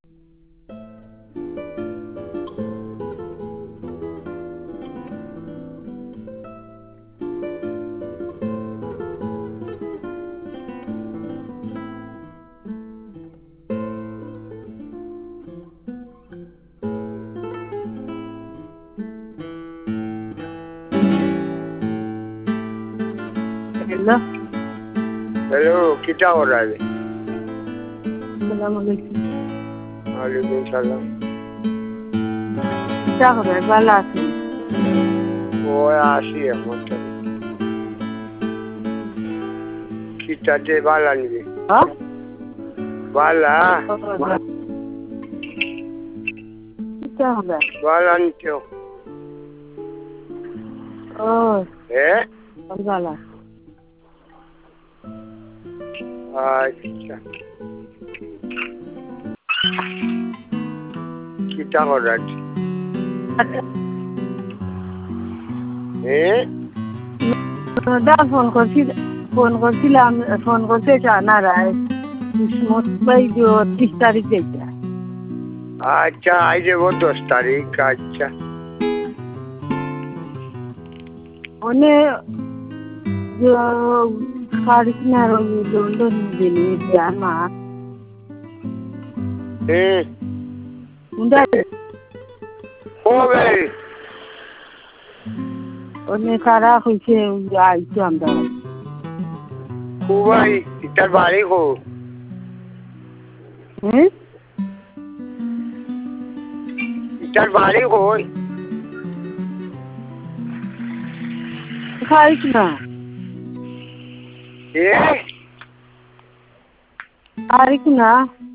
Hello hello क्या हो रहा है? सलामकुम। वालेकुम सलाम। क्या हो रहा है? बाला से वो आशी है मतलब kita de bala ni हाँ bala क्या हो रहा है? bala ni क्यों ओह बाला अच्छा kita हो रहा है দা ফোন করছিলাম ফোন করতে জানা রায় ভাই যে 30 তারিখ দেখতে अच्छा आज वो 10 तारीख का अच्छा ওনে যে খারিকনার লন্ডন দিলি জানা উন্ডা हो गई ওনে কারা হইছে আইছো আমরা भाई इधर बारी को হুম इधर बारी को খারিকনা ये খারিকনা